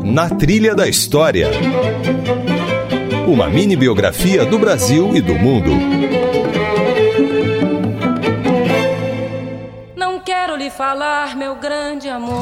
Na Trilha da História. Uma mini-biografia do Brasil e do mundo. Não quero lhe falar, meu grande amor.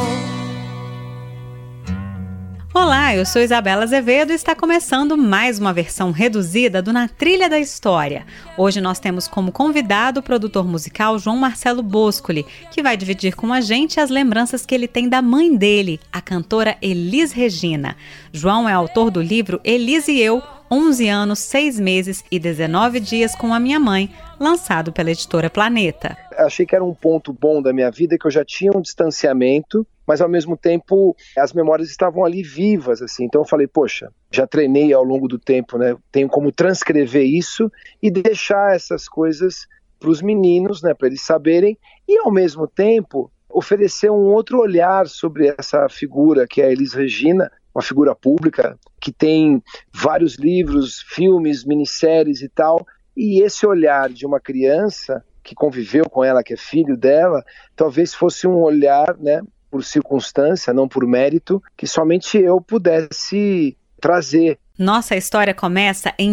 Olá, eu sou Isabela Azevedo e está começando mais uma versão reduzida do Na Trilha da História. Hoje nós temos como convidado o produtor musical João Marcelo Boscoli, que vai dividir com a gente as lembranças que ele tem da mãe dele, a cantora Elis Regina. João é autor do livro Elis e Eu, 11 anos, 6 meses e 19 dias com a minha mãe, lançado pela editora Planeta. Achei que era um ponto bom da minha vida, que eu já tinha um distanciamento, mas ao mesmo tempo as memórias estavam ali vivas, assim. Então eu falei, poxa, já treinei ao longo do tempo, né? Tenho como transcrever isso e deixar essas coisas para os meninos, né? Para eles saberem e ao mesmo tempo oferecer um outro olhar sobre essa figura que é a Elis Regina, uma figura pública que tem vários livros, filmes, minisséries e tal, e esse olhar de uma criança que conviveu com ela, que é filho dela, talvez fosse um olhar, né, por circunstância, não por mérito, que somente eu pudesse trazer. Nossa história começa em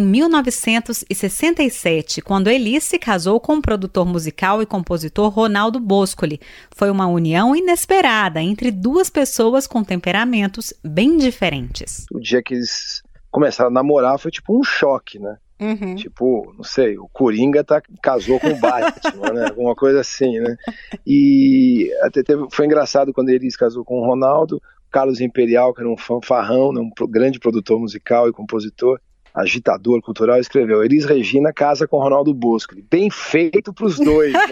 1967, quando Elis se casou com o produtor musical e compositor Ronaldo Boscoli. Foi uma união inesperada entre duas pessoas com temperamentos bem diferentes. O dia que eles começaram a namorar foi tipo um choque, né? Uhum. Tipo, não sei, o Coringa casou com o Batman, né? Alguma coisa assim, né? E até foi engraçado quando Elis casou com o Ronaldo. Carlos Imperial, que era um fanfarrão, né, um grande produtor musical e compositor, agitador cultural, escreveu: Elis Regina casa com Ronaldo Boscoli. Bem feito para os dois. Né?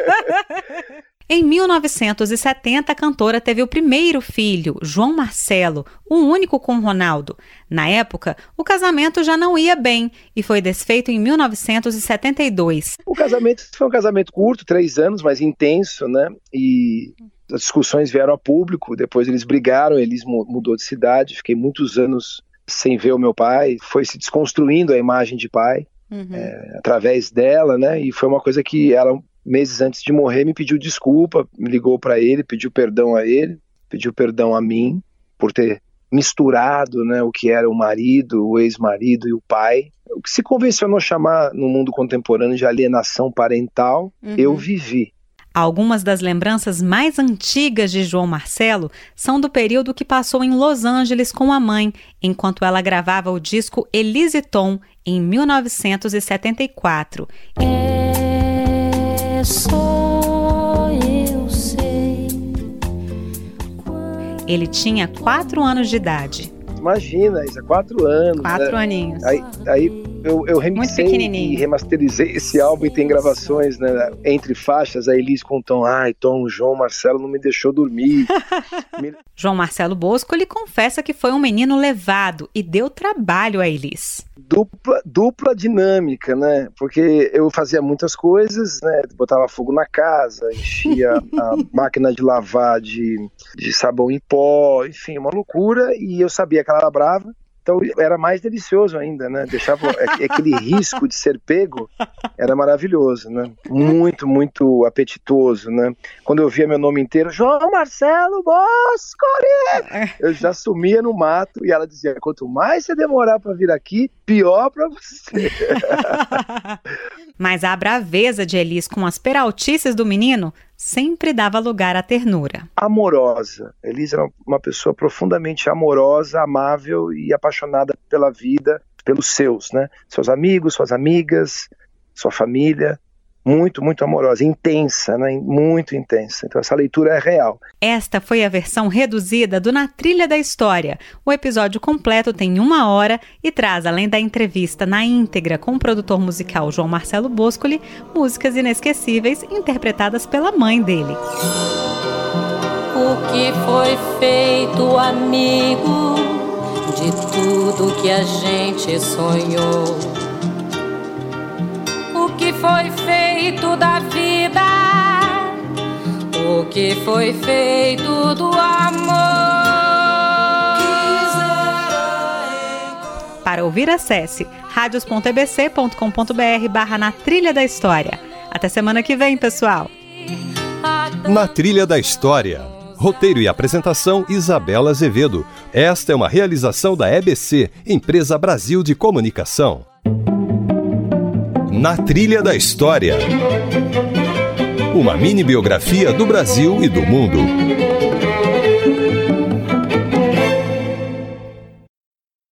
Em 1970, a cantora teve o primeiro filho, João Marcelo, o único com Ronaldo. Na época, o casamento já não ia bem e foi desfeito em 1972. O casamento foi um casamento curto, 3 anos, mas intenso, né? E as discussões vieram a público, depois eles brigaram, Elis mudou de cidade, fiquei muitos anos sem ver o meu pai, foi se desconstruindo a imagem de pai, através dela, né? E foi uma coisa que ela, meses antes de morrer, me pediu desculpa, me ligou para ele, pediu perdão a ele, pediu perdão a mim por ter misturado, né, o que era o marido, o ex-marido e o pai. O que se convencionou chamar no mundo contemporâneo de alienação parental, eu vivi. Algumas das lembranças mais antigas de João Marcelo são do período que passou em Los Angeles com a mãe, enquanto ela gravava o disco Elis e Tom, em 1974. Só eu sei. Ele tinha 4 anos de idade. Imagina, isso, 4 anos. 4 né? aninhos. Aí eu remixei e remasterizei esse álbum e tem gravações, né, entre faixas, a Elis com Tom. Ai, Tom, João Marcelo não me deixou dormir. João Marcelo Boscoli confessa que foi um menino levado e deu trabalho a Elis. Dupla dinâmica, né? Porque eu fazia muitas coisas, né? Botava fogo na casa, enchia a máquina de lavar de sabão em pó, enfim, uma loucura, e eu sabia que ela era brava. Então era mais delicioso ainda, né? Deixava aquele risco de ser pego, era maravilhoso, né? Muito, muito apetitoso, né? Quando eu via meu nome inteiro, João Marcelo Boscoli, eu já sumia no mato e ela dizia: quanto mais você demorar para vir aqui, pior para você. Mas a braveza de Elis com as peraltices do menino sempre dava lugar à ternura. Amorosa. Elis era uma pessoa profundamente amorosa, amável e apaixonada pela vida, pelos seus, né? Seus amigos, suas amigas, sua família. Muito, muito amorosa, intensa, né? Muito intensa. Então essa leitura é real. Esta foi a versão reduzida do Na Trilha da História. O episódio completo tem 1 hora e traz, além da entrevista na íntegra com o produtor musical João Marcelo Boscoli, músicas inesquecíveis interpretadas pela mãe dele. O que foi feito, amigo, de tudo que a gente sonhou? O que foi feito da vida? O que foi feito do amor? Para ouvir, acesse radios.ebc.com.br/Na Trilha da História. Até semana que vem, pessoal! Na Trilha da História. Roteiro e apresentação, Isabela Azevedo. Esta é uma realização da EBC, Empresa Brasil de Comunicação. Na Trilha da História. Uma mini biografia do Brasil e do mundo.